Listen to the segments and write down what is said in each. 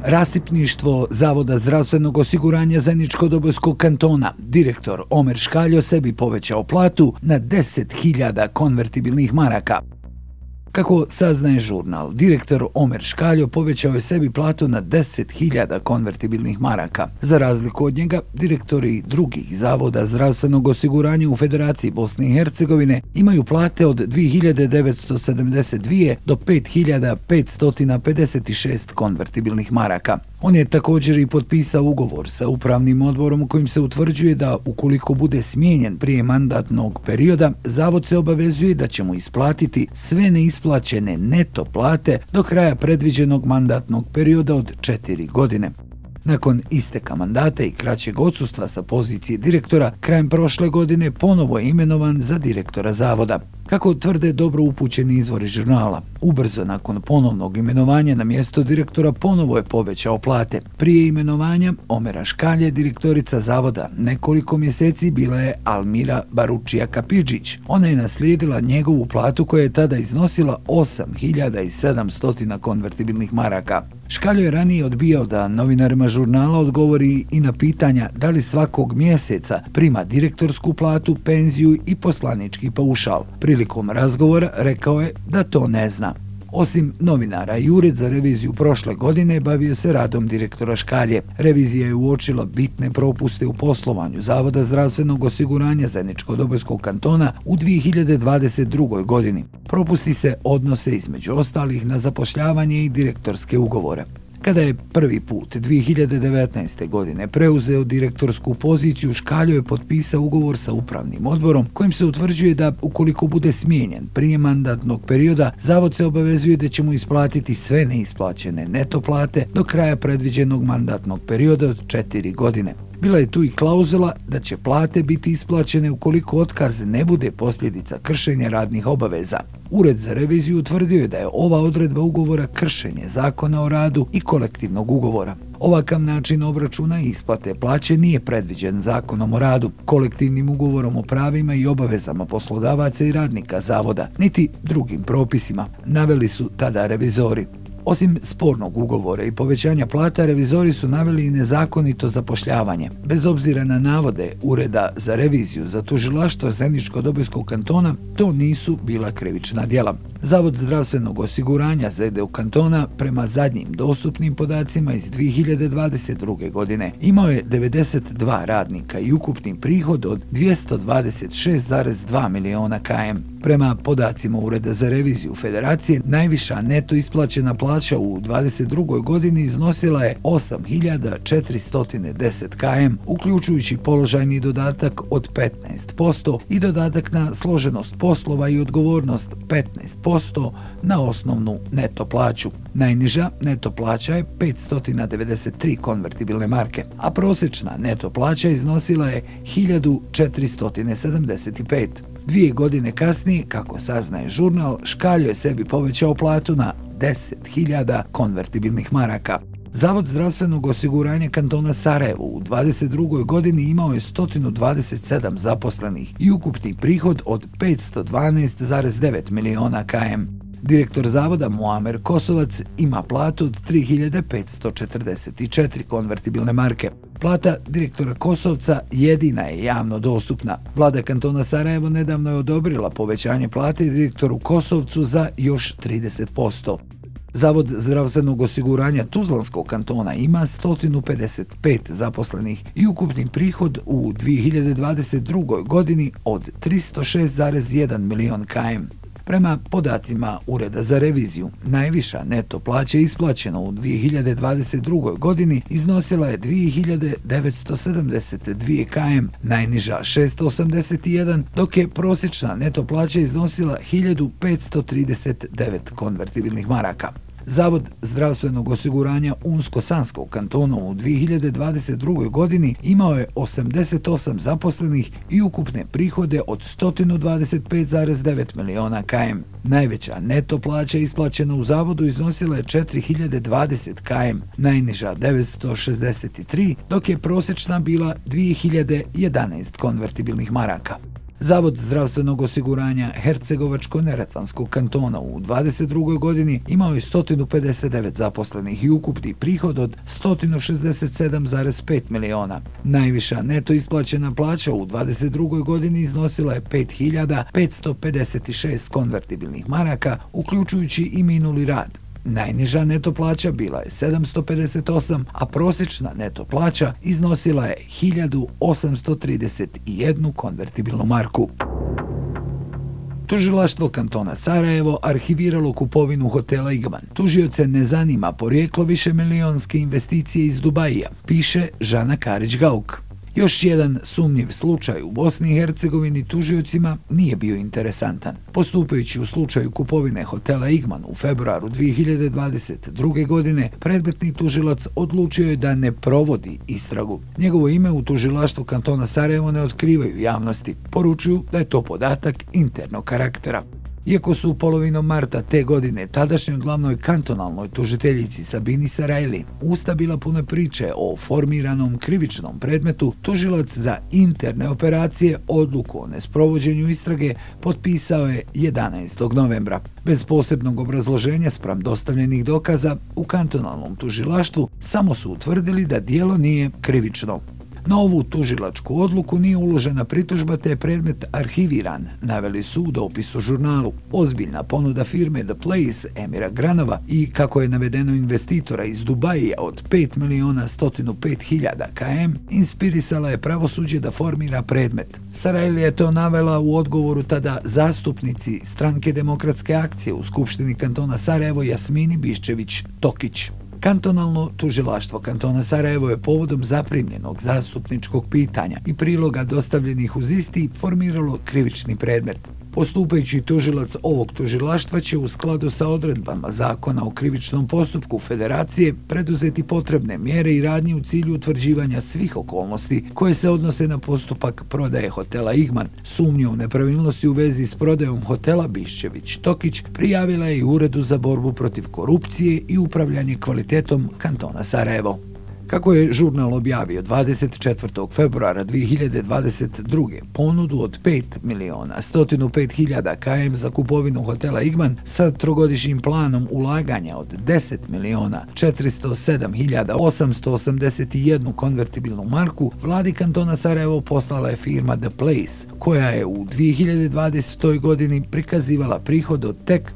Rasipništvo Zavoda zdravstvenog osiguranja Zeničko-Dobojskog kantona. Direktor Omer Škaljo sebi povećao platu na 10.000 konvertibilnih maraka. Kako saznaje žurnal, direktor Omer Škaljo povećao je sebi platu na 10.000 konvertibilnih maraka. Za razliku od njega, direktori drugih zavoda zdravstvenog osiguranja u Federaciji Bosne i Hercegovine imaju plate od 2.972 do 5.556 konvertibilnih maraka. On je također i potpisao ugovor sa upravnim odborom kojim se utvrđuje da ukoliko bude smijenjen prije mandatnog perioda, zavod se obavezuje da će mu isplatiti sve neisplaćene neto plate do kraja predviđenog mandatnog perioda od 4 godine. Nakon isteka mandata i kraćeg odsustva sa pozicije direktora, krajem prošle godine ponovo je imenovan za direktora zavoda. Kako tvrde dobro upućeni izvori žurnala, ubrzo nakon ponovnog imenovanja na mjesto direktora ponovo je povećao plate. Prije imenovanja Omera Škalje, direktorica zavoda, nekoliko mjeseci bila je Almira Baručija Kapidžić. Ona je naslijedila njegovu platu koja je tada iznosila 8.700 konvertibilnih maraka. Škaljo je ranije odbijao da novinarima žurnala odgovori i na pitanja da li svakog mjeseca prima direktorsku platu, penziju i poslanički paušal. Prilikom razgovora rekao je da to ne zna. Osim novinara i ured za reviziju prošle godine bavio se radom direktora Škalje. Revizija je uočila bitne propuste u poslovanju Zavoda zdravstvenog osiguranja Zeničko-Dobojskog kantona u 2022. godini. Propusti se odnose između ostalih na zapošljavanje i direktorske ugovore. Kada je prvi put 2019. godine preuzeo direktorsku poziciju, Škaljo je potpisao ugovor sa upravnim odborom kojim se utvrđuje da ukoliko bude smijenjen prije mandatnog perioda, zavod se obavezuje da će mu isplatiti sve neisplaćene neto plate do kraja predviđenog mandatnog perioda od 4 godine. Bila je tu i klauzula da će plate biti isplaćene ukoliko otkaz ne bude posljedica kršenja radnih obaveza. Ured za reviziju utvrdio je da je ova odredba ugovora kršenje Zakona o radu i kolektivnog ugovora. Ovakav način obračuna i isplate plaće nije predviđen Zakonom o radu, kolektivnim ugovorom o pravima i obavezama poslodavaca i radnika zavoda, niti drugim propisima, naveli su tada revizori. Osim spornog ugovora i povećanja plata, revizori su naveli i nezakonito zapošljavanje. Bez obzira na navode Ureda za reviziju za tužilaštvo Zeničko-Dobojskog kantona, to nisu bila krivična djela. Zavod zdravstvenog osiguranja ZDU kantona, prema zadnjim dostupnim podacima iz 2022. godine, imao je 92 radnika i ukupni prihod od 226,2 miliona km. Prema podacima Ureda za reviziju Federacije, najviša neto isplaćena plaća u 2022. godini iznosila je 8.410 km, uključujući položajni dodatak od 15% i dodatak na složenost poslova i odgovornost 15% na osnovnu neto plaću. Najniža neto plaća je 593 konvertibilne marke, a prosječna neto plaća iznosila je 1.475. 2 godine kasnije, kako saznaje žurnal, Škaljo je sebi povećao platu na 10.000 konvertibilnih maraka. Zavod zdravstvenog osiguranja kantona Sarajevo u 2022. godini imao je 127 zaposlenih i ukupni prihod od 512,9 miliona km. Direktor zavoda Muamer Kosovac ima platu od 3.544 konvertibilne marke. Plata direktora Kosovca jedina je javno dostupna. Vlada kantona Sarajevo nedavno je odobrila povećanje plate direktoru Kosovcu za još 30%. Zavod zdravstvenog osiguranja Tuzlanskog kantona ima 155 zaposlenih i ukupni prihod u 2022. godini od 306,1 milion km. Prema podacima Ureda za reviziju, najviša neto plaća isplaćena u 2022. godini iznosila je 2.972 km, najniža 681, dok je prosječna neto plaća iznosila 1.539 konvertibilnih maraka. Zavod zdravstvenog osiguranja Unsko-Sanskog kantona u 2022. godini imao je 88 zaposlenih i ukupne prihode od 125,9 miliona km. Najveća neto plaća isplaćena u zavodu iznosila je 4.020 km, najniža 963, dok je prosječna bila 2.011 konvertibilnih maraka. Zavod zdravstvenog osiguranja Hercegovačko-neretvanskog kantona u 2022. godini imao je 159 zaposlenih i ukupni prihod od 167,5 miliona. Najviša neto isplaćena plaća u 2022. godini iznosila je 5.556 konvertibilnih maraka, uključujući i minuli rad. Najniža neto plaća bila je 758, a prosječna neto plaća iznosila je 1.831 konvertibilnu marku. Tužilaštvo kantona Sarajevo arhiviralo kupovinu hotela Igman. Tužioce ne zanima porijeklo višemilionske investicije iz Dubaija, piše Žana Karić-Gauk. Još jedan sumnjiv slučaj u Bosni i Hercegovini tužiocima nije bio interesantan. Postupajući u slučaju kupovine hotela Igman u februaru 2022. godine, predmetni tužilac odlučio je da ne provodi istragu. Njegovo ime u tužilaštvu kantona Sarajevo ne otkrivaju javnosti. Poručuju da je to podatak internog karaktera. Iako su polovinom marta te godine tadašnjoj glavnoj kantonalnoj tužiteljici Sabini Sarajli usta bila pune priče o formiranom krivičnom predmetu, tužilac za interne operacije odluku o nesprovođenju istrage potpisao je 11. novembra. Bez posebnog obrazloženja spram dostavljenih dokaza u kantonalnom tužilaštvu samo su utvrdili da djelo nije krivično. Na ovu tužilačku odluku nije uložena pritužba te je predmet arhiviran, naveli su u dopisu žurnalu. Ozbiljna ponuda firme The Place Emira Granova i, kako je navedeno, investitora iz Dubaija od 5.105.000 km inspirisala je pravosuđe da formira predmet. Sarajli je to navela u odgovoru tada zastupnici Stranke demokratske akcije u Skupštini kantona Sarajevo Jasmini Biščević-Tokić. Kantonalno tužilaštvo kantona Sarajevo je povodom zaprimljenog zastupničkog pitanja i priloga dostavljenih uz isti formiralo krivični predmet. Postupajući tužilac ovog tužilaštva će u skladu sa odredbama Zakona o krivičnom postupku Federacije preduzeti potrebne mjere i radnje u cilju utvrđivanja svih okolnosti koje se odnose na postupak prodaje hotela Igman. Sumnju u nepravilnosti u vezi s prodajom hotela Biščević-Tokić prijavila je i Uredu za borbu protiv korupcije i upravljanje kvalitetom kantona Sarajevo. Kako je žurnal objavio 24. februara 2022. ponudu od 5.105.000 km za kupovinu hotela Igman sa trogodišnjim planom ulaganja od 10.407.881 konvertibilnu marku, vladi kantona Sarajevo poslala je firma The Place, koja je u 2020. godini prikazivala prihod od tek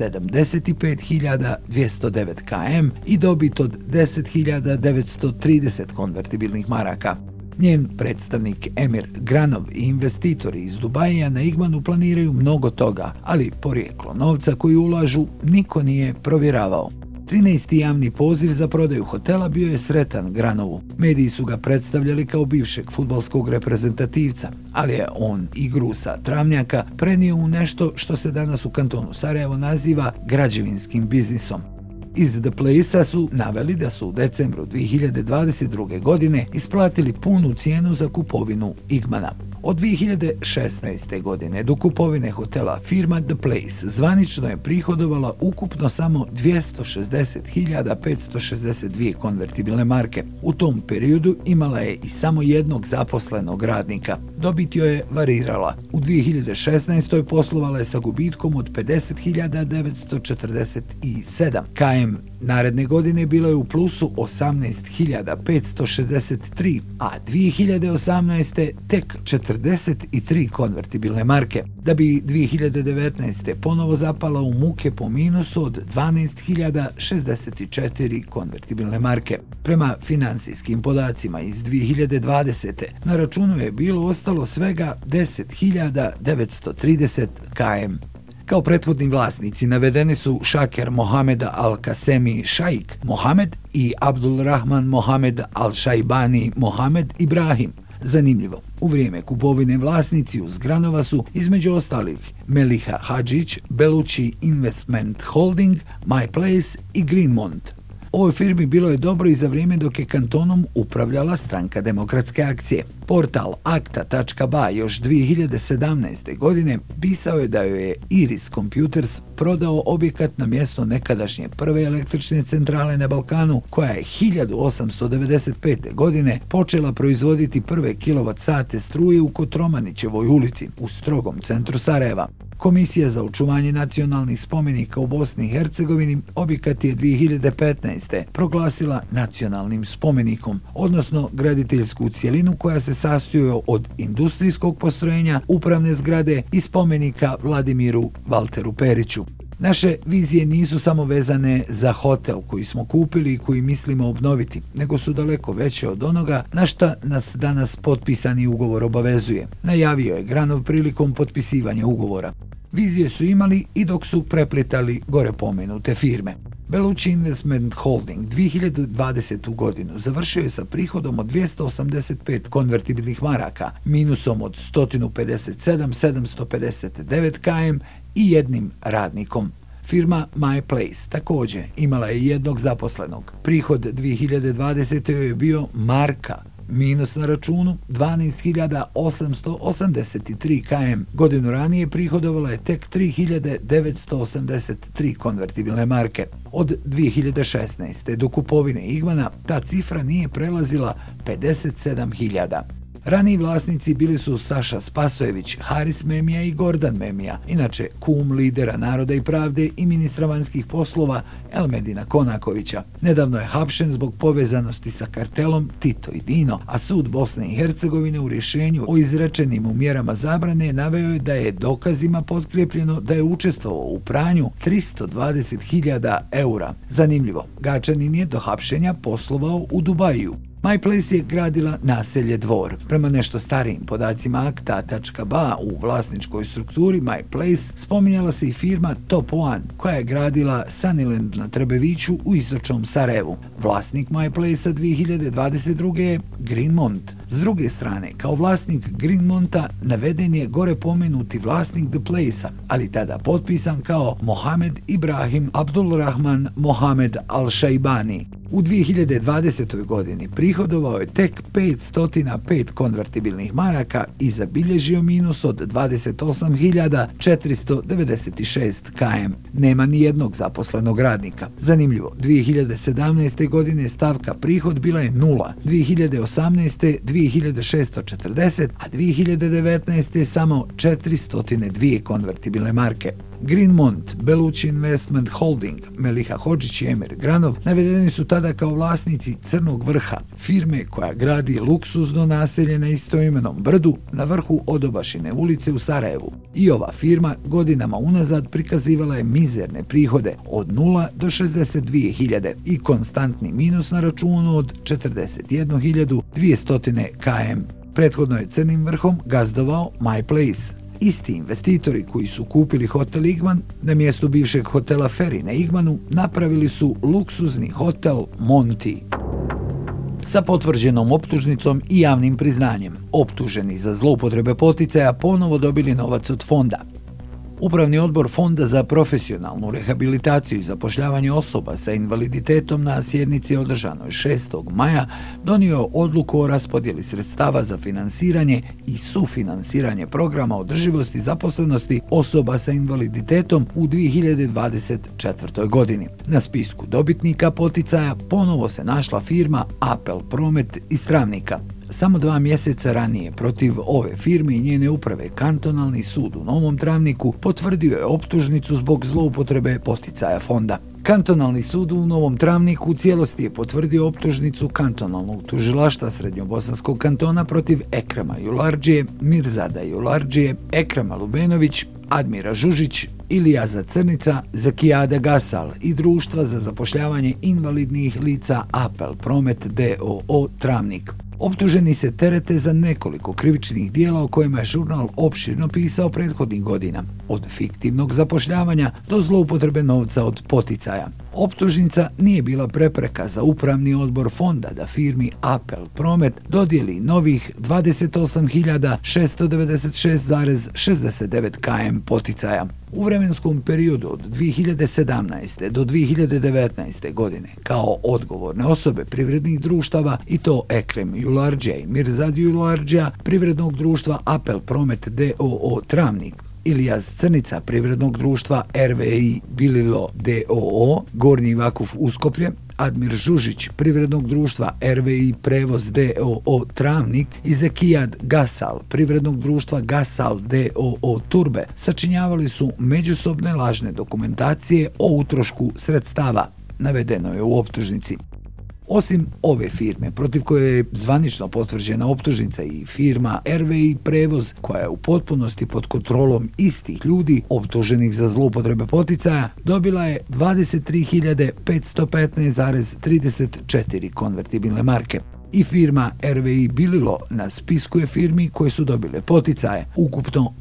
75.209 km i dobit od 10.930 konvertibilnih maraka. Njen predstavnik Emir Granov i investitori iz Dubaija na Igmanu planiraju mnogo toga, ali porijeklo novca koji ulažu niko nije provjeravao. 13. javni poziv za prodaju hotela bio je sretan Granovu. Mediji su ga predstavljali kao bivšeg fudbalskog reprezentativca, ali je on igru sa travnjaka prenio u nešto što se danas u kantonu Sarajevo naziva građevinskim biznisom. Iz The Place-a su naveli da su u decembru 2022. godine isplatili punu cijenu za kupovinu Igmana. Od 2016. godine do kupovine hotela firma The Place zvanično je prihodovala ukupno samo 260.562 konvertibilne marke. U tom periodu imala je i samo jednog zaposlenog radnika. Dobit joj je varirala. U 2016. poslovala je sa gubitkom od 50.947 km. Naredne godine bilo je u plusu 18.563, a 2018. tek 43 konvertibilne marke, da bi 2019. ponovo zapala u muke po minusu od 12.064 konvertibilne marke. Prema financijskim podacima iz 2020. na računu je bilo ostalo svega 10.930 km. Kao prethodni vlasnici navedeni su Šaker Mohamed Al-Kasemi Šaik Mohamed i Abdulrahman Mohamed Al-Šajbani Mohamed Ibrahim. Zanimljivo, u vrijeme kupovine vlasnici uz Granova su između ostalih Meliha Hadžić, Belući Investment Holding, My Place i Greenmont. Ovoj firmi bilo je dobro i za vrijeme dok je kantonom upravljala Stranka demokratske akcije. Portal Akta.ba još 2017. godine pisao je da joj je Iris Computers prodao objekat na mjesto nekadašnje prve električne centrale na Balkanu, koja je 1895. godine počela proizvoditi prve kilovat-sate struje u Kotromanićevoj ulici, u strogom centru Sarajeva. Komisija za očuvanje nacionalnih spomenika u Bosni i Hercegovini objekat je 2015. proglasila nacionalnim spomenikom, odnosno graditeljsku cjelinu koja se sastoji od industrijskog postrojenja, upravne zgrade i spomenika Vladimiru Valteru Periću. Naše vizije nisu samo vezane za hotel koji smo kupili i koji mislimo obnoviti, nego su daleko veće od onoga na šta nas danas potpisani ugovor obavezuje, najavio je Granov prilikom potpisivanja ugovora. Vizije su imali i dok su preplitali gore pomenute firme. Bellucci Investment Holding 2020. godinu završio je sa prihodom od 285 konvertibilnih maraka, minusom od 157.759 km i jednim radnikom. Firma MyPlace također imala je jednog zaposlenog. Prihod 2020. je bio marka, minus na računu 12.883 km. Godinu ranije prihodovala je tek 3.983 konvertibilne marke. Od 2016. do kupovine Igmana ta cifra nije prelazila 57.000. Raniji vlasnici bili su Saša Spasojević, Haris Memija i Gordan Memija, inače kum lidera Naroda i pravde i ministra vanjskih poslova Elmedina Konakovića. Nedavno je hapšen zbog povezanosti sa kartelom Tito i Dino, a sud Bosne i Hercegovine u rješenju o izrečenim mu mjerama zabrane naveo je da je dokazima potkrijepljeno da je učestvovao u pranju 320.000 eura. Zanimljivo, Gačanin je do hapšenja poslovao u Dubaju. MyPlace je gradila naselje Dvor. Prema nešto starijim podacima Akta.ba u vlasničkoj strukturi MyPlace spominjala se i firma Top One, koja je gradila Sunnyland na Trebeviću u istočnom Sarajevu. Vlasnik MyPlace-a 2022. je Greenmont. S druge strane, kao vlasnik Greenmonta naveden je gore pomenuti vlasnik The Place-a, ali tada potpisan kao Mohamed Ibrahim Abdulrahman Mohamed Al-Shaibani. U 2020. godini prihodovao je tek 505 konvertibilnih maraka i zabilježio minus od 28.496 km. Nema ni jednog zaposlenog radnika. Zanimljivo, 2017. godine stavka prihod bila je 0, 2018. 2640, a 2019. samo 402 konvertibilne marke. Greenmont, Bellucci Investment Holding, Meliha Hodžić i Emir Granov navedeni su tada kao vlasnici Crnog vrha, firme koja gradi luksuzno naselje na istoimenom brdu na vrhu Odobašine ulice u Sarajevu. I ova firma godinama unazad prikazivala je mizerne prihode od 0 do 62.000 i konstantni minus na računu od 41.200 km. Prethodno je Crnim vrhom gazdovao MyPlace. Isti investitori koji su kupili hotel Igman na mjestu bivšeg hotela Ferry na Igmanu napravili su luksuzni hotel Monti. Sa potvrđenom optužnicom i javnim priznanjem, optuženi za zloupotrebe poticaja ponovo dobili novac od fonda. Upravni odbor Fonda za profesionalnu rehabilitaciju i zapošljavanje osoba sa invaliditetom na sjednici održanoj 6. maja donio je odluku o raspodjeli sredstava za finansiranje i sufinansiranje programa održivosti zaposlenosti osoba sa invaliditetom u 2024. godini. Na spisku dobitnika poticaja ponovo se našla firma Apel Promet iz Travnika. Samo 2 mjeseca ranije protiv ove firme i njene uprave Kantonalni sud u Novom Travniku potvrdio je optužnicu zbog zloupotrebe poticaja fonda. Kantonalni sud u Novom Travniku u cijelosti je potvrdio optužnicu kantonalnog tužilaštva Srednjobosanskog kantona protiv Ekrema Julardžije, Mirzada Julardžije, Ekrema Lubenović, Admira Žužić, Ilijaza Crnica, Zakijada Gasal i Društva za zapošljavanje invalidnih lica Apel Promet d.o.o. Travnik. Optuženi se terete za nekoliko krivičnih dijela o kojima je žurnal opširno pisao prethodnih godina, od fiktivnog zapošljavanja do zloupotrebe novca od poticaja. Optužnica nije bila prepreka za upravni odbor fonda da firmi Apel Promet dodijeli novih 28.696,69 km poticaja. U vremenskom periodu od 2017. do 2019. godine kao odgovorne osobe privrednih društava, i to Ekrem Julardžija i Mirzad Julardžija, privrednog društva Apel Promet d.o.o. Travnik, Ilijaz Crnica privrednog društva RVI Bililo d.o.o. Gornji Vakuf Uskoplje, Admir Žužić privrednog društva RVI Prevoz d.o.o. Travnik i Zekijad Gasal privrednog društva Gasal d.o.o. Turbe sačinjavali su međusobne lažne dokumentacije o utrošku sredstava, navedeno je u optužnici. Osim ove firme, protiv koje je zvanično potvrđena optužnica, i firma RVI Prevoz, koja je u potpunosti pod kontrolom istih ljudi optuženih za zloupotrebe poticaja, dobila je 23.515,34 konvertibilne marke. I firma RVI Bililo na spisku je firmi koje su dobile poticaje, ukupno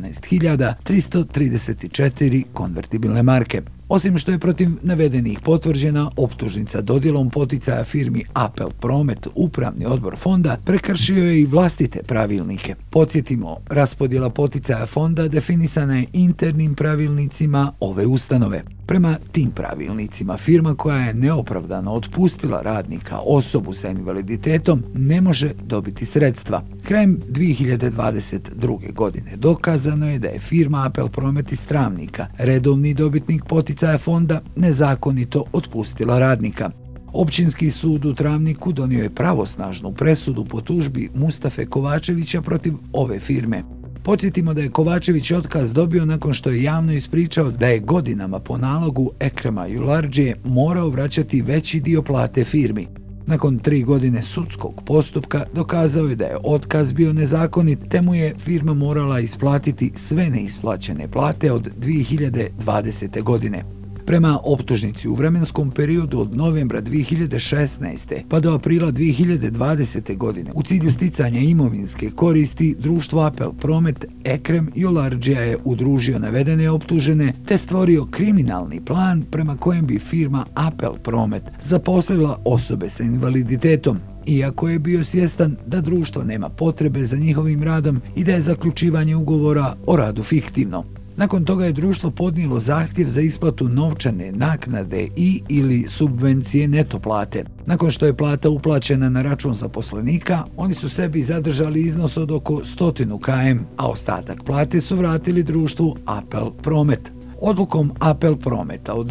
18.334 konvertibilne marke. Osim što je protiv navedenih potvrđena optužnica dodjelom poticaja firmi Apel Promet, upravni odbor fonda prekršio je i vlastite pravilnike. Podsjetimo, raspodjela poticaja fonda definisana je internim pravilnicima ove ustanove. Prema tim pravilnicima, firma koja je neopravdano otpustila radnika, osobu sa invaliditetom, ne može dobiti sredstva. Krajem 2022. godine dokazano je da je firma Apel Promet iz Travnika, redovni dobitnik poticaja fonda, nezakonito otpustila radnika. Općinski sud u Travniku donio je pravosnažnu presudu po tužbi Mustafe Kovačevića protiv ove firme. Podsjetimo da je Kovačević otkaz dobio nakon što je javno ispričao da je godinama po nalogu Ekrema Julardžije morao vraćati veći dio plate firmi. Nakon 3 godine sudskog postupka dokazao je da je otkaz bio nezakonit, te mu je firma morala isplatiti sve neisplaćene plate od 2020. godine. Prema optužnici, u vremenskom periodu od novembra 2016. pa do aprila 2020. godine, u cilju sticanja imovinske koristi, društvo Apel Promet Ekrem Julardžija je udružio navedene optužene te stvorio kriminalni plan prema kojem bi firma Apel Promet zaposlila osobe sa invaliditetom, iako je bio svjestan da društvo nema potrebe za njihovim radom i da je zaključivanje ugovora o radu fiktivno. Nakon toga je društvo podnijelo zahtjev za isplatu novčane naknade i ili subvencije neto plate. Nakon što je plata uplaćena na račun zaposlenika, oni su sebi zadržali iznos od oko 100 km, a ostatak plate su vratili društvu Apel Promet. Odlukom Apel Prometa od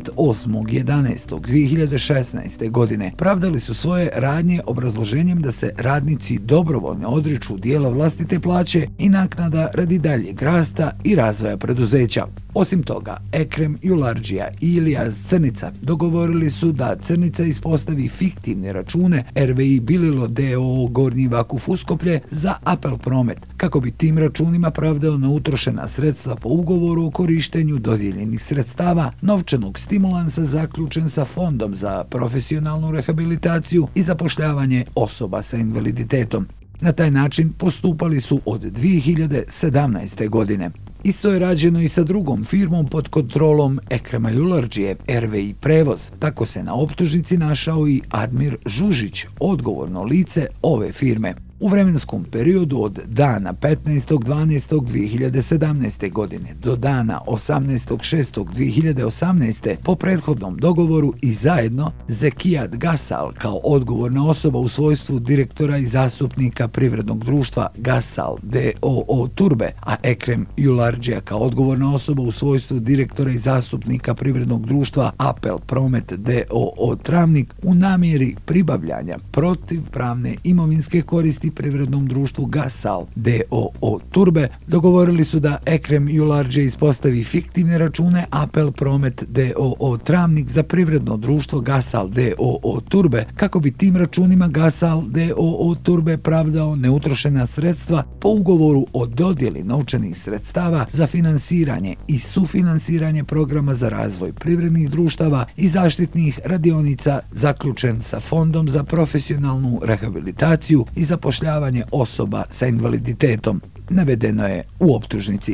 28.11.2016. godine pravdali su svoje radnje obrazloženjem da se radnici dobrovoljno odriču dijela vlastite plaće i naknada radi daljeg rasta i razvoja preduzeća. Osim toga, Ekrem Julardžija i Ilijaz Crnica dogovorili su da Crnica ispostavi fiktivne račune RVI Bililo d.o.o. Gornji Vakuf Uskoplje za Apel Promet, kako bi tim računima pravdao na utrošena sredstva po ugovoru o korištenju dodijeljenih sredstava, novčanog stimulansa zaključen sa Fondom za profesionalnu rehabilitaciju i zapošljavanje osoba sa invaliditetom. Na taj način postupali su od 2017. godine. Isto je rađeno i sa drugom firmom pod kontrolom Ekrema Julardžije, RVI Prevoz. Tako se na optužnici našao i Admir Žužić, odgovorno lice ove firme. U vremenskom periodu od dana 15.12.2017. godine do dana 18.6.2018. po prethodnom dogovoru i zajedno Zekijad Gasal kao odgovorna osoba u svojstvu direktora i zastupnika privrednog društva Gasal d.o.o. Turbe, a Ekrem Julardžija kao odgovorna osoba u svojstvu direktora i zastupnika privrednog društva Apel Promet d.o.o. Travnik u namjeri pribavljanja protivpravne imovinske koristi isplatiti privrednom društvu Gasal d.o.o. Turbe, dogovorili su da Ekrem Jularđe ispostavi fiktivne račune Apel Promet d.o.o. Travnik za privredno društvo Gasal d.o.o. Turbe, kako bi tim računima Gasal d.o.o. Turbe pravdao neutrošena sredstva po ugovoru o dodjeli novčanih sredstava za finansiranje i sufinansiranje programa za razvoj privrednih društava i zaštitnih radionica zaključen sa Fondom za profesionalnu rehabilitaciju i zapošljavanje osoba sa invaliditetom, navedeno je u optužnici.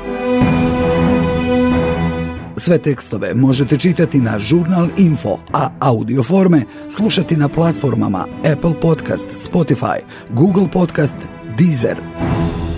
Sve tekstove možete čitati na Žurnal Info, a audio forme slušati na platformama Apple Podcast, Spotify, Google Podcast, Deezer.